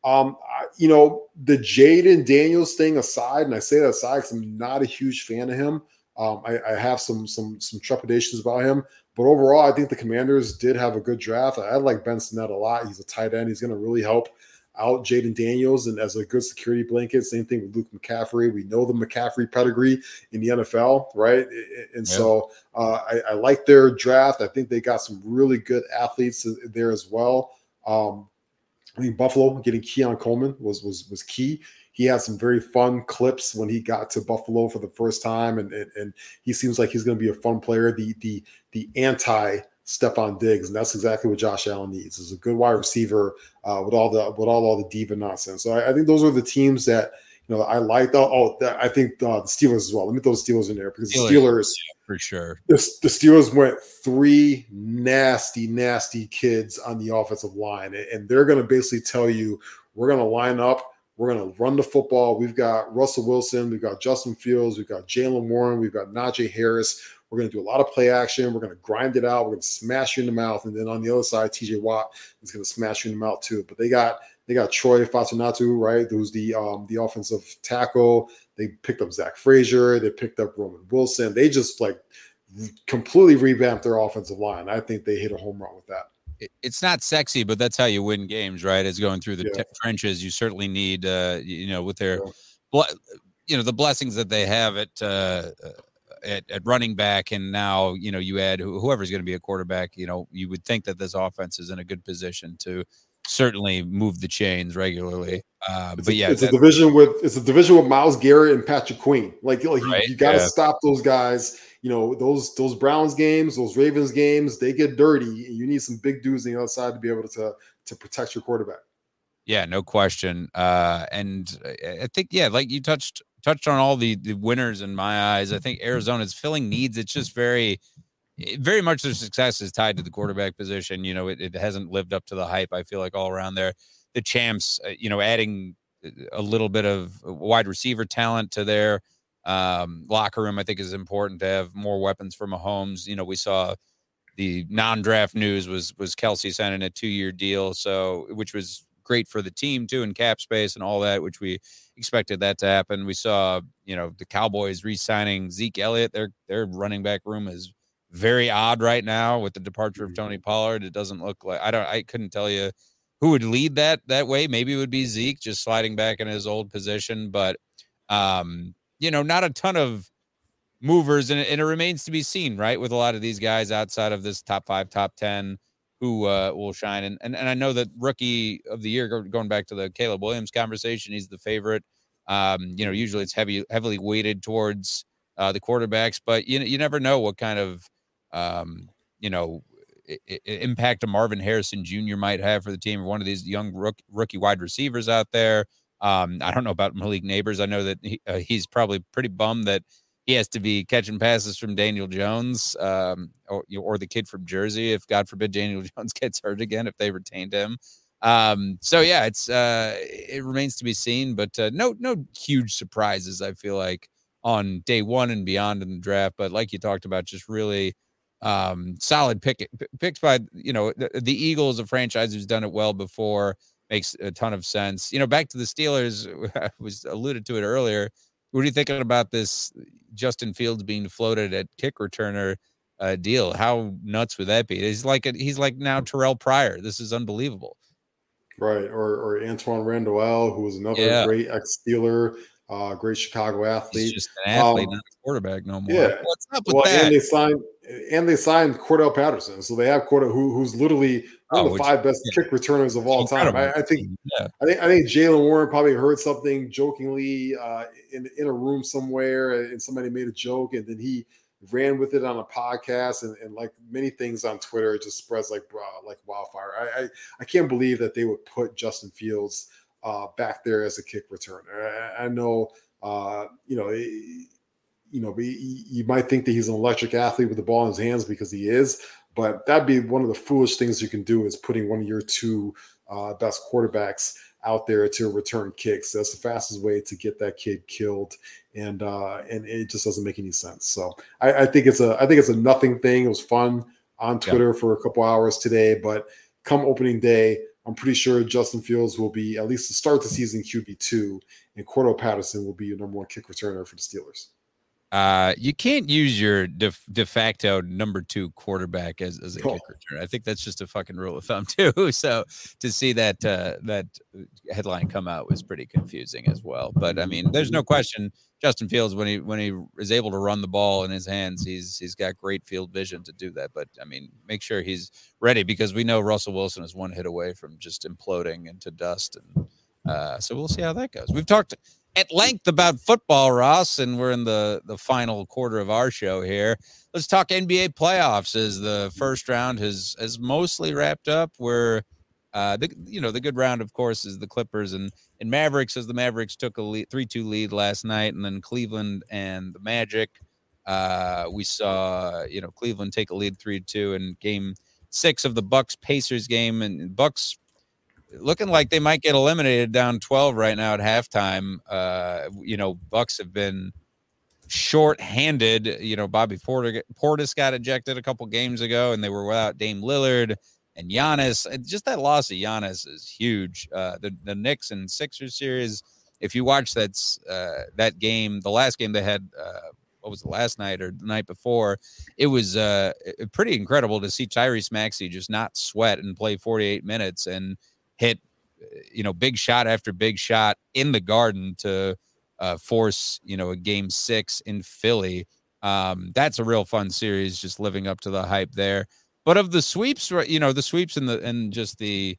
The Jaden Daniels thing aside, and I say that aside because I'm not a huge fan of him. I have some trepidations about him, but overall, I think the Commanders did have a good draft. I like Ben Sinnett a lot. He's a tight end. He's going to really help out Jaden Daniels and as a good security blanket. Same thing with Luke McCaffrey. We know the McCaffrey pedigree in the NFL, right? And so I like their draft. I think they got some really good athletes there as well. I mean, Buffalo getting Keon Coleman was key. He had some very fun clips when he got to Buffalo for the first time, and he seems like he's going to be a fun player. The anti Stephon Diggs, and that's exactly what Josh Allen needs. Is a good wide receiver with all the diva nonsense. So I think those are the teams that I like. I think the Steelers as well. Let me throw the Steelers in there because the Steelers for sure. The Steelers went 3 nasty kids on the offensive line, and they're going to basically tell you we're going to line up We're going to run the football. We've got Russell Wilson. We've got Justin Fields. We've got Jaylen Warren. We've got Najee Harris. We're going to do a lot of play action. We're going to grind it out. We're going to smash you in the mouth. And then on the other side, TJ Watt is going to smash you in the mouth too. But they got Troy Fatunatu, right? Who's the offensive tackle. They picked up Zach Frazier. They picked up Roman Wilson. They just like completely revamped their offensive line. I think they hit a home run with that. It's not sexy, but that's how you win games, right? Is going through the trenches. You certainly need, with their, the blessings that they have at running back, and now you add whoever's going to be a quarterback. You would think that this offense is in a good position to certainly move the chains regularly. It's a division with Myles Garrett and Patrick Queen. You got to stop those guys. Those Browns games, those Ravens games, they get dirty. You need some big dudes on the other side to be able to protect your quarterback. Yeah, no question. And I think, like you touched on all the winners in my eyes. I think Arizona's filling needs. It's just very, very much their success is tied to the quarterback position. It hasn't lived up to the hype, I feel like, all around there. The champs, adding a little bit of wide receiver talent to their locker room, I think, is important to have more weapons for Mahomes. We saw the non-draft news was Kelsey signing a 2-year deal, which was great for the team too, and cap space and all that, which we expected that to happen. We saw, the Cowboys re-signing Zeke Elliott. Their running back room is very odd right now with the departure of Tony Pollard. It doesn't look like I couldn't tell you who would lead that way. Maybe it would be Zeke just sliding back in his old position, but not a ton of movers, and it remains to be seen, right? With a lot of these guys outside of this top 5, top 10, who will shine. And I know that rookie of the year, going back to the Caleb Williams conversation, he's the favorite. Usually it's heavily weighted towards the quarterbacks, but you never know what kind of, impact a Marvin Harrison Jr. might have for the team, or one of these young rookie wide receivers out there. I don't know about Malik Neighbors. I know that he's probably pretty bummed that he has to be catching passes from Daniel Jones, or the kid from Jersey, if God forbid Daniel Jones gets hurt again, if they retained him. It remains to be seen, but no huge surprises, I feel like, on day one and beyond in the draft. But like you talked about, just really solid picks by, the Eagles, a franchise who's done it well before, makes a ton of sense. Back to the Steelers, I was alluded to it earlier. What are you thinking about this Justin Fields being floated at kick returner deal? How nuts would that be? He's like now Terrell Pryor. This is unbelievable. Right. Or Antoine Randall, who was another great ex-Steeler, great Chicago athlete. He's just an athlete, not a quarterback no more. Yeah. What's up with that? And they signed Cordell Patterson. So they have Cordell, who's literally one of the 5 best kick returners of all time. I think Jaylen Warren probably heard something jokingly in a room somewhere, and somebody made a joke, and then he ran with it on a podcast, and like many things on Twitter, it just spreads like wildfire. I can't believe that they would put Justin Fields back there as a kick returner. I know, you might think that he's an electric athlete with the ball in his hands, because he is, but that'd be one of the foolish things you can do, is putting one of your 2 best quarterbacks out there to return kicks. That's the fastest way to get that kid killed, and it just doesn't make any sense. So I think it's a nothing thing. It was fun on Twitter for a couple hours today, but come opening day, I'm pretty sure Justin Fields will be, at least to start the season, QB2, and Cordell Patterson will be your number 1 kick returner for the Steelers. You can't use your de facto number 2 quarterback as a kick returner. I think that's just a fucking rule of thumb too. So to see that headline come out was pretty confusing as well. But I mean, there's no question Justin Fields, when he is able to run the ball in his hands, he's got great field vision to do that. But I mean, make sure he's ready, because we know Russell Wilson is 1 hit away from just imploding into dust. And so we'll see how that goes. We've talked at length about football, Ross, and we're in the final quarter of our show here. Let's talk NBA playoffs, as the first round has mostly wrapped up. Where the good round, of course, is the Clippers and Mavericks, as the Mavericks took a 3-2 lead last night, and then Cleveland and the Magic. We saw Cleveland take a lead 3-2 in Game 6 of the Bucks Pacers game, and Bucks looking like they might get eliminated down 12 right now at halftime. Bucks have been short-handed. Bobby Portis got ejected a couple games ago, and they were without Dame Lillard and Giannis. Just that loss of Giannis is huge. The Knicks and Sixers series, if you watch that game, the last game they had, what was it, last night or the night before, it was pretty incredible to see Tyrese Maxey just not sweat and play 48 minutes and hit, big shot after big shot in the Garden to force, a game 6 in Philly. That's a real fun series, just living up to the hype there. But of the sweeps, the sweeps and just the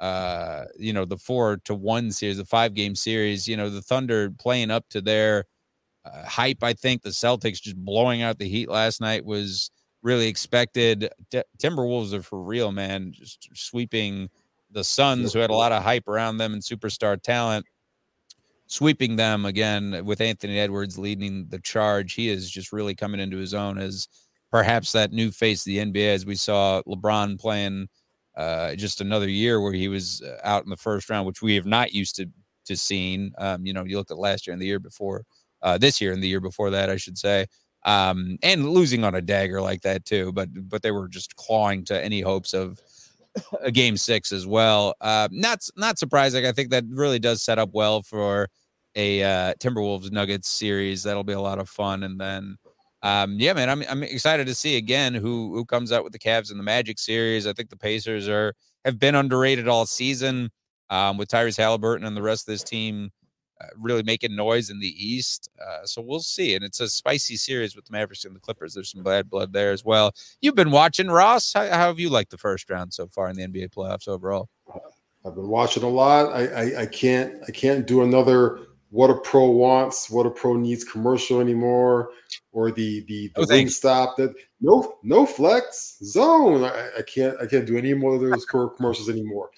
4-1 series, the 5-game series, the Thunder playing up to their hype. I think the Celtics just blowing out the Heat last night was really expected. Timberwolves are for real, man. Just sweeping the Suns, who had a lot of hype around them and superstar talent, sweeping them again with Anthony Edwards leading the charge. He is just really coming into his own as perhaps that new face of the NBA, as we saw LeBron playing just another year where he was out in the first round, which we have not used to seeing. You look at last year and the year before, this year and the year before that, I should say, and losing on a dagger like that too. But they were just clawing to any hopes of a game 6 as well. Not surprising. I think that really does set up well for a Timberwolves Nuggets series. That'll be a lot of fun. And then, man, I'm excited to see again who comes out with the Cavs in the Magic series. I think the Pacers have been underrated all season, with Tyrese Halliburton and the rest of this team really making noise in the East. So we'll see. And it's a spicy series with the Mavericks and the Clippers. There's some bad blood there as well. You've been watching, Ross. How have you liked the first round so far in the NBA playoffs overall? I've been watching a lot. I can't do another what a pro wants, what a pro needs commercial anymore, or the wing stop that no flex zone. I can't do any more of those commercials anymore.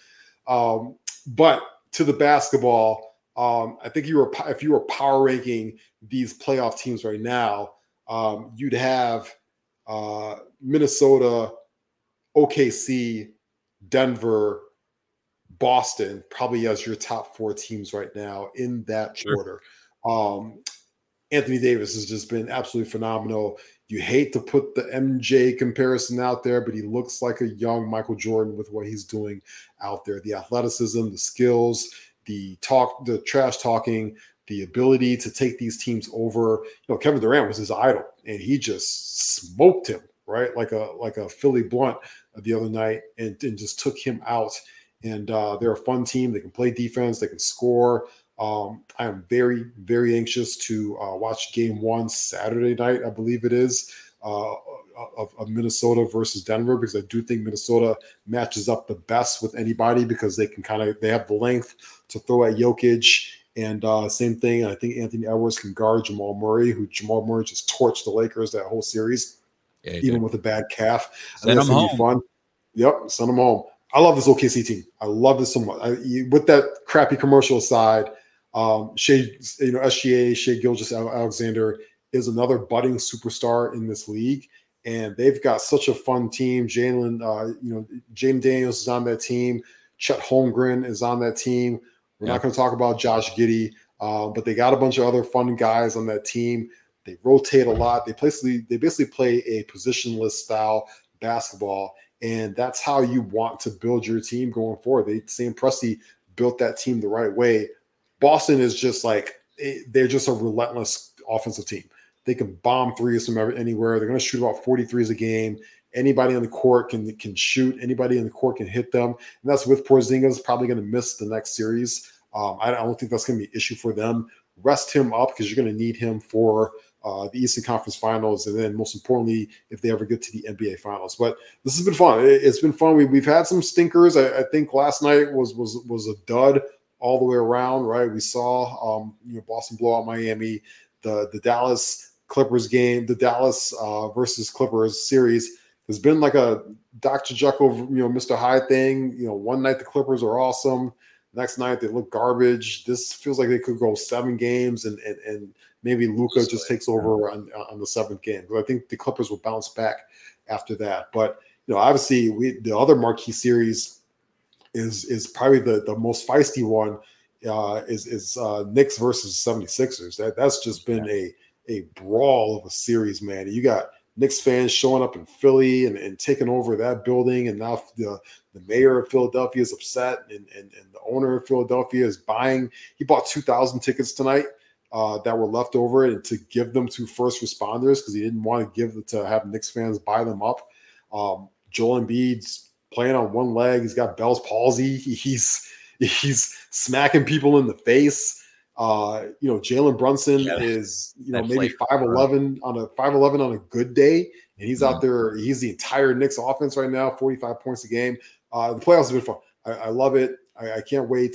But to the basketball, I think if you were power ranking these playoff teams right now, you'd have Minnesota, OKC, Denver, Boston probably as your top 4 teams right now in that order. Anthony Davis has just been absolutely phenomenal. You hate to put the MJ comparison out there, but he looks like a young Michael Jordan with what he's doing out there. The athleticism, the skills, the trash talking, the ability to take these teams over. Kevin Durant was his idol, and he just smoked him, right? Like a Philly blunt the other night, and just took him out. And they're a fun team. They can play defense. They can score. I am very, very anxious to watch game 1 Saturday night, I believe it is, of Minnesota versus Denver, because I do think Minnesota matches up the best with anybody because they have the length to throw at Jokic. And same thing, I think Anthony Edwards can guard Jamal Murray, who Jamal Murray just torched the Lakers that whole series, even with a bad calf. Send them home. Fun. Yep, send them home. I love this OKC team. I love this so much. With that crappy commercial aside, SGA, Shai Gilgeous-Alexander is another budding superstar in this league, and they've got such a fun team. Jaden Daniels is on that team. Chet Holmgren is on that team. We're not going to talk about Josh Giddey, but they got a bunch of other fun guys on that team. They rotate a lot. They basically play a positionless style basketball. And that's how you want to build your team going forward. Sam Presti built that team the right way. Boston is just they're just a relentless offensive team. They can bomb threes from anywhere. They're going to shoot about 40 threes a game. Anybody on the court can shoot. Anybody in the court can hit them. And that's with Porzingis probably going to miss the next series. I don't think that's going to be an issue for them. Rest him up because you're going to need him for the Eastern Conference Finals, and then most importantly, if they ever get to the NBA Finals. But this has been fun. It's been fun. We've had some stinkers. I think last night was a dud all the way around. Right? We saw Boston blow out Miami. The Dallas Clippers game, the Dallas versus Clippers series has been like a Dr. Jekyll, Mr. Hyde thing. One night the Clippers are awesome. Next night they look garbage. This feels like they could go 7 games and maybe Luka just takes over on the 7th game. But I think the Clippers will bounce back after that. But obviously the other marquee series is probably the most feisty one. Is Knicks versus 76ers. That's just been a brawl of a series, man. You got Knicks fans showing up in Philly and taking over that building, and now the mayor of Philadelphia is upset, and the owner of Philadelphia is buying. He bought 2,000 tickets tonight that were left over, and to give them to first responders because he didn't want to have Knicks fans buy them up. Joel Embiid's playing on one leg. He's got Bell's palsy. He's smacking people in the face. Jalen Brunson is, maybe 5'11" on a good day. And he's out there. He's the entire Knicks offense right now, 45 points a game. The playoffs have been fun. I love it. I can't wait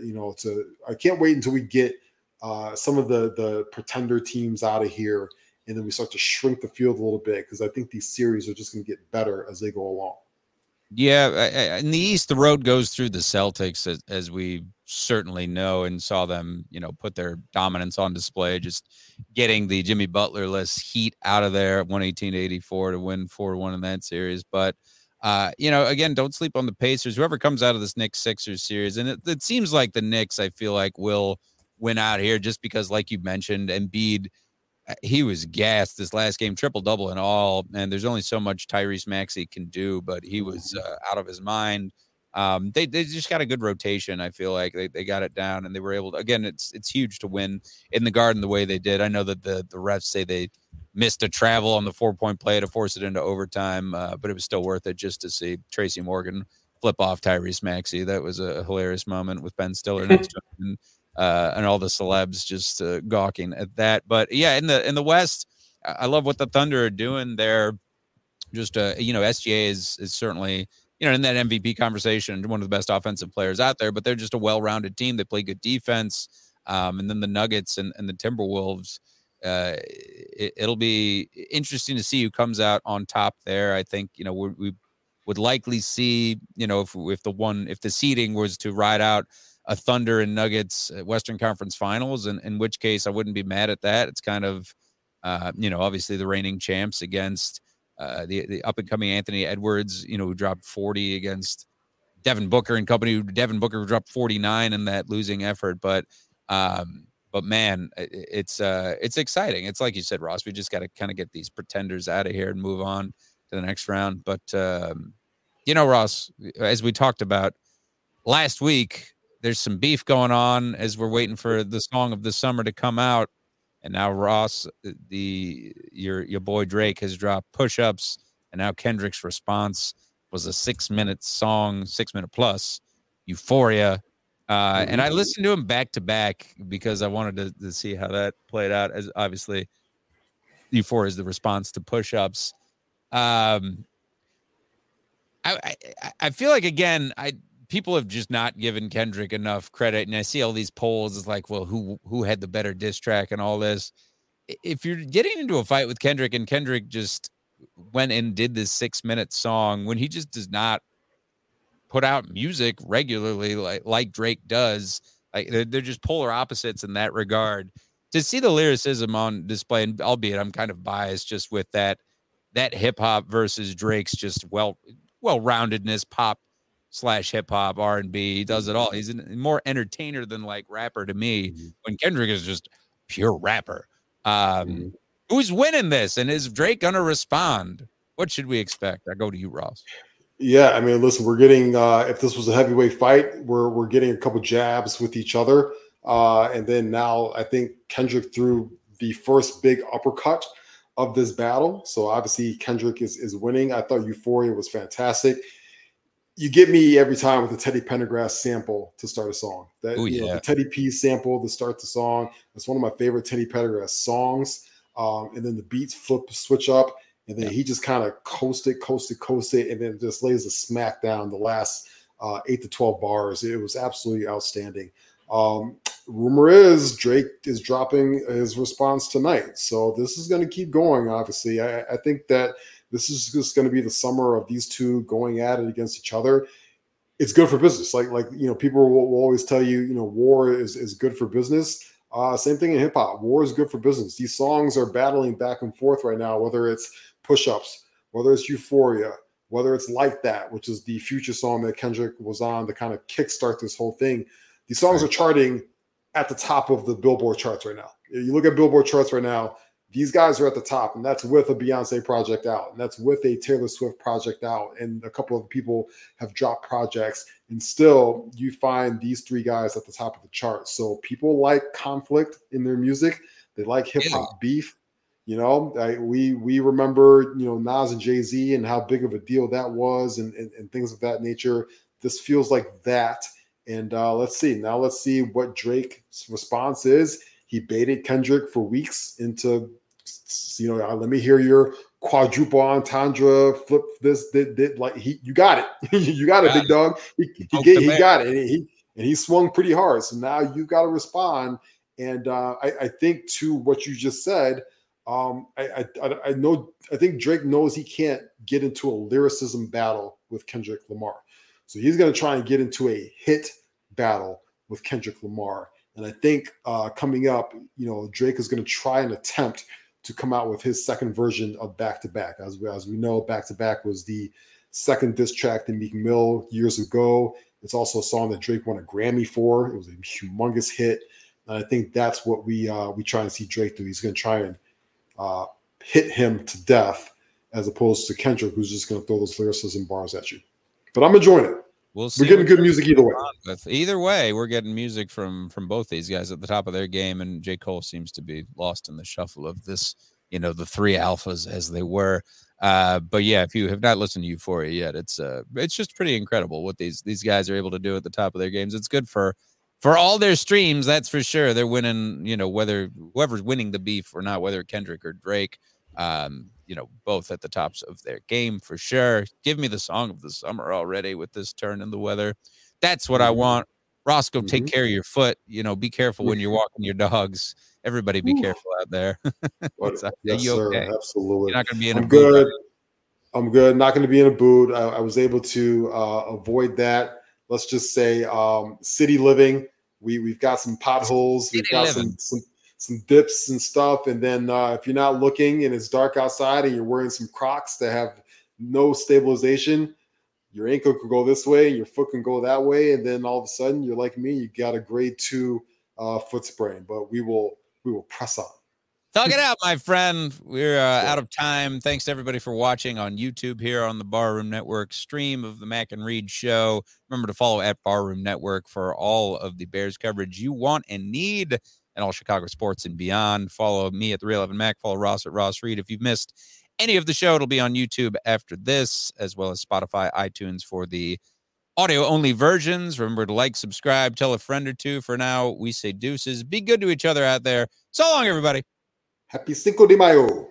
I can't wait until we get some of the pretender teams out of here. And then we start to shrink the field a little bit, because I think these series are just going to get better as they go along. Yeah, in the East, the road goes through the Celtics, as we certainly know and saw them, put their dominance on display, just getting the Jimmy Butler-less Heat out of there at 118-84 to win 4-1 in that series. But, again, don't sleep on the Pacers. Whoever comes out of this Knicks-Sixers series, and it seems like the Knicks, I feel like, will win out here just because, like you mentioned, Embiid, he was gassed this last game, triple-double and all, and there's only so much Tyrese Maxey can do, but he was out of his mind. They just got a good rotation. I feel like they got it down, and they were able to, again, it's huge to win in the Garden the way they did. I know that the refs say they missed a travel on the 4-point play to force it into overtime, but it was still worth it just to see Tracy Morgan flip off Tyrese Maxey. That was a hilarious moment with Ben Stiller next to him. And all the celebs just gawking at that. But yeah, in the West, I love what the Thunder are doing. They're just, SGA is certainly, in that MVP conversation, one of the best offensive players out there, but they're just a well-rounded team. They play good defense. And then the Nuggets and the Timberwolves, it'll be interesting to see who comes out on top there. I think, we would likely see, if the seeding was to ride out a Thunder and Nuggets Western Conference Finals, and in which case I wouldn't be mad at that. It's kind of, obviously the reigning champs against the up-and-coming Anthony Edwards, who dropped 40 against Devin Booker and company. Devin Booker dropped 49 in that losing effort. But man, it's exciting. It's like you said, Ross, we just got to kind of get these pretenders out of here and move on to the next round. But, Ross, as we talked about last week, there's some beef going on as we're waiting for the song of the summer to come out. And now Ross, your boy Drake has dropped Push-Ups, and now Kendrick's response was a 6-minute song, 6-minute plus, Euphoria. And I listened to him back to back because I wanted to see how that played out, as obviously Euphoria is the response to Push-Ups. I feel like, again, people have just not given Kendrick enough credit. And I see all these polls. It's like, well, who had the better diss track and all this? If you're getting into a fight with Kendrick, and Kendrick just went and did this 6-minute song when he just does not put out music regularly like Drake does, like they're just polar opposites in that regard. To see the lyricism on display, and albeit I'm kind of biased just with that hip hop versus Drake's just well-roundedness, pop / hip hop, R&B, he does it all. He's more entertainer than like rapper to me. When Kendrick is just pure rapper. Who's winning this, and is Drake gonna respond? What should we expect? I go to you, Ross. Yeah, I mean, listen, we're getting if this was a heavyweight fight, we're getting a couple jabs with each other, and then now I think Kendrick threw the first big uppercut of this battle. So obviously Kendrick is winning. I thought Euphoria was fantastic. You get me every time with the Teddy Pendergrass sample to start a song. The Teddy P sample to start the song. That's one of my favorite Teddy Pendergrass songs. And then the beats switch up, and then he just kind of coasted, and then just lays a smack down the last 8 to 12 bars. It was absolutely outstanding. Rumor is Drake is dropping his response tonight. So this is going to keep going, obviously. I think that this is just going to be the summer of these two going at it against each other. It's good for business. Like people will always tell you, war is good for business. Same thing in hip hop. War is good for business. These songs are battling back and forth right now, whether it's Push-Ups, whether it's Euphoria, whether it's Like That, which is the Future song that Kendrick was on to kind of kickstart this whole thing. These songs are charting at the top of the Billboard charts right now. You look at Billboard charts right now, these guys are at the top, and that's with a Beyonce project out, and that's with a Taylor Swift project out, and a couple of people have dropped projects, and still you find these three guys at the top of the chart. So people like conflict in their music. They like hip-hop beef. You know, we remember, you know, Nas and Jay-Z and how big of a deal that was and things of that nature. This feels like that. And let's see what Drake's response is. He baited Kendrick for weeks into, you know, let me hear your quadruple entendre, flip this, like you got it. You got it, big dog. He got it. And he swung pretty hard. So now you got to respond. And I think to what you just said, I think Drake knows he can't get into a lyricism battle with Kendrick Lamar. So he's going to try and get into a hit battle with Kendrick Lamar. And I think coming up, you know, Drake is going to try and attempt to come out with his second version of Back to Back. As we know, Back to Back was the second diss track to Meek Mill years ago. It's also a song that Drake won a Grammy for. It was a humongous hit. And I think that's what we try and see Drake do. He's going to try and hit him to death, as opposed to Kendrick, who's just going to throw those lyricism bars at you. But I'm enjoying it. We'll see. We're getting good music either way. Either way, we're getting music from both these guys at the top of their game, and J. Cole seems to be lost in the shuffle of this, you know, the three alphas as they were. But yeah, if you have not listened to Euphoria yet, it's just pretty incredible what these guys are able to do at the top of their games. It's good for all their streams, that's for sure. They're winning, you know, whether whoever's winning the beef or not, whether Kendrick or Drake, you know, both at the tops of their game for sure. Give me the song of the summer already with this turn in the weather. That's what I want. Roscoe, take care of your foot. You know, be careful when you're walking your dogs. Everybody be careful out there. Yes, sir. Okay? Absolutely. You're not going to be in I'm a good. boot. I'm good. Not going to be in a boot. I was able to avoid that. Let's just say city living. We've got some potholes. We've got some dips and stuff. And then if you're not looking and it's dark outside and you're wearing some Crocs that have no stabilization, your ankle could go this way and your foot can go that way. And then all of a sudden, you're like me, you got a grade 2 foot sprain. But we will press on. Thug it out, my friend. We're out of time. Thanks to everybody for watching on YouTube here on the Barroom Network stream of the Mac and Reed Show. Remember to follow at Barroom Network for all of the Bears coverage you want and need and all Chicago sports and beyond. Follow me at The Real Evan Mac. Follow Ross at Ross Reed. If you've missed any of the show, it'll be on YouTube after this, as well as Spotify, iTunes for the audio-only versions. Remember to like, subscribe, tell a friend or two. For now, we say deuces. Be good to each other out there. So long, everybody. Happy Cinco de Mayo.